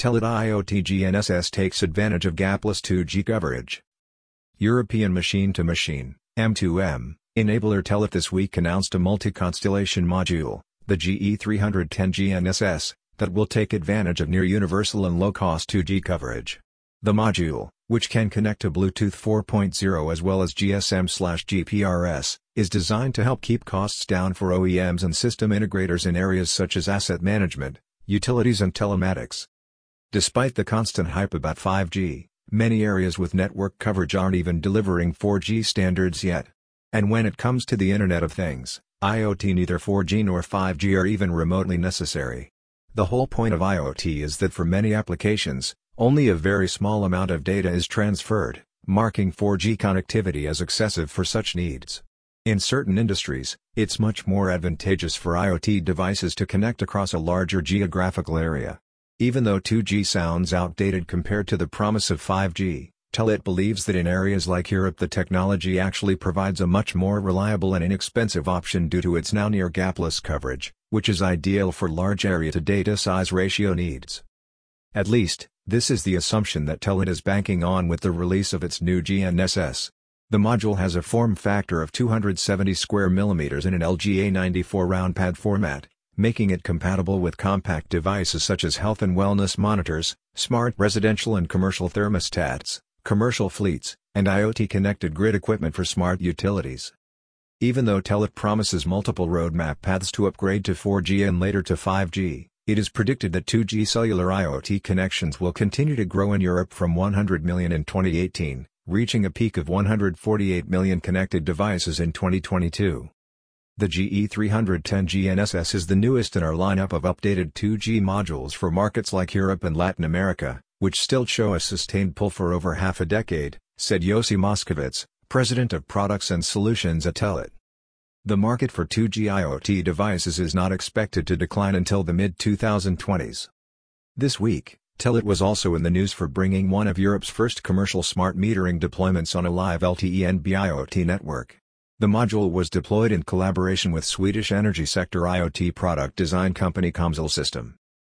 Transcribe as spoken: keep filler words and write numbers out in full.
Telit IoT G N S S takes advantage of gapless two G coverage. European Machine-to-Machine (M two M) enabler Telit this week announced a multi-constellation module, the G E three ten G N S S, that will take advantage of near-universal and low-cost two G coverage. The module, which can connect to Bluetooth four point oh as well as G S M/G P R S, is designed to help keep costs down for O E Ms and system integrators in areas such as asset management, utilities and telematics. Despite the constant hype about five G, many areas with network coverage aren't even delivering four G standards yet. And when it comes to the Internet of Things, IoT neither four G nor five G are even remotely necessary. The whole point of IoT is that for many applications, only a very small amount of data is transferred, marking four G connectivity as excessive for such needs. In certain industries, it's much more advantageous for IoT devices to connect across a larger geographical area. Even though two G sounds outdated compared to the promise of five G, Telit believes that in areas like Europe the technology actually provides a much more reliable and inexpensive option due to its now near gapless coverage, which is ideal for large area-to-data size ratio needs. At least, this is the assumption that Telit is banking on with the release of its new G N S S. The module has a form factor of two hundred seventy square millimeters in an L G A ninety-four round pad format, making it compatible with compact devices such as health and wellness monitors, smart residential and commercial thermostats, commercial fleets, and IoT-connected grid equipment for smart utilities. Even though Telit promises multiple roadmap paths to upgrade to four G and later to five G, it is predicted that two G cellular IoT connections will continue to grow in Europe from one hundred million in twenty eighteen, reaching a peak of one hundred forty-eight million connected devices in twenty twenty-two. The G E three ten G N S S is the newest in our lineup of updated two G modules for markets like Europe and Latin America, which still show a sustained pull for over half a decade, said Yossi Moskovitz, president of products and solutions at Telit. The market for two G IoT devices is not expected to decline until the mid twenty twenties. This week, Telit was also in the news for bringing one of Europe's first commercial smart metering deployments on a live L T E N B IoT network. The module was deployed in collaboration with Swedish energy sector IoT product design company Comsol System.